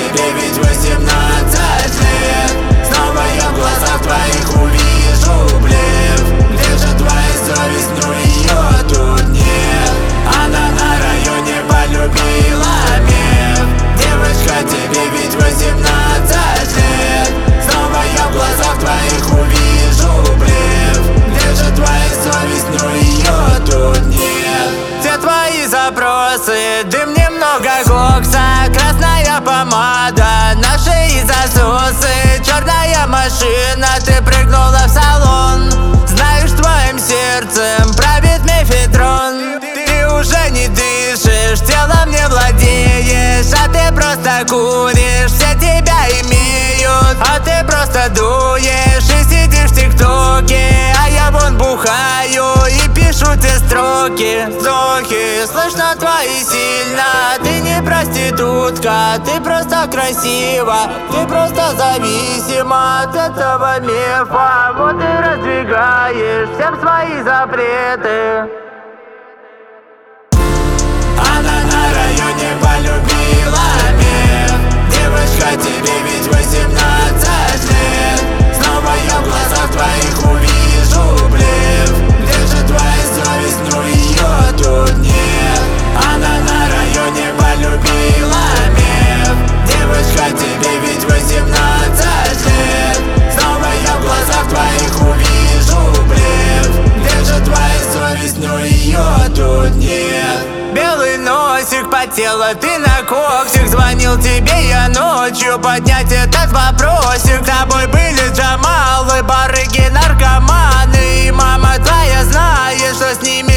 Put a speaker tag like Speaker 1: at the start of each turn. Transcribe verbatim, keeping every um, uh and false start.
Speaker 1: тебе ведь восемнадцать лет. Снова я в глазах твоих увижу блеф. Где же твоя совесть? Ну ее тут нет. Она на районе полюбила меф. Девочка, тебе ведь восемнадцать лет. Снова я в глазах твоих увижу блеф. Где же твоя совесть? Ну ее тут нет. Все твои запросы, дым, немного кокса, красная помада, на шее засосы, черная машина, ты прыгнула в салон. Знаешь, твоим сердцем правит мефедрон. Ты, ты уже не дышишь, телом не владеешь, а ты просто куришь, все тебя имеют, а ты просто дуешь и сидишь в тиктоке. А я вон бухаю и пишу те строки. Вздохи, слышно твои сильно. Ты не проститутка, ты просто красива. Ты просто зависима от этого мефа. Вот и раздвигаешь всем свои запреты. Она на районе полюбила меф. Девочка, тебе ведь восемнадцать лет. Снова я в глазах твоих увижу блеф. Где же твоя совесть? Ну ее тут нет. Она на районе полюбила меф. Девочка, тебе ведь восемнадцать лет. Снова я в глазах твоих увижу блеф. Где же твоя совесть? Ну ее тут нет. Белый носик потела, ты на коксик. Звонил тебе я ночью поднять этот вопросик. С тобой были джамалы, барыги, наркоманы. И мама твоя знает, что с ними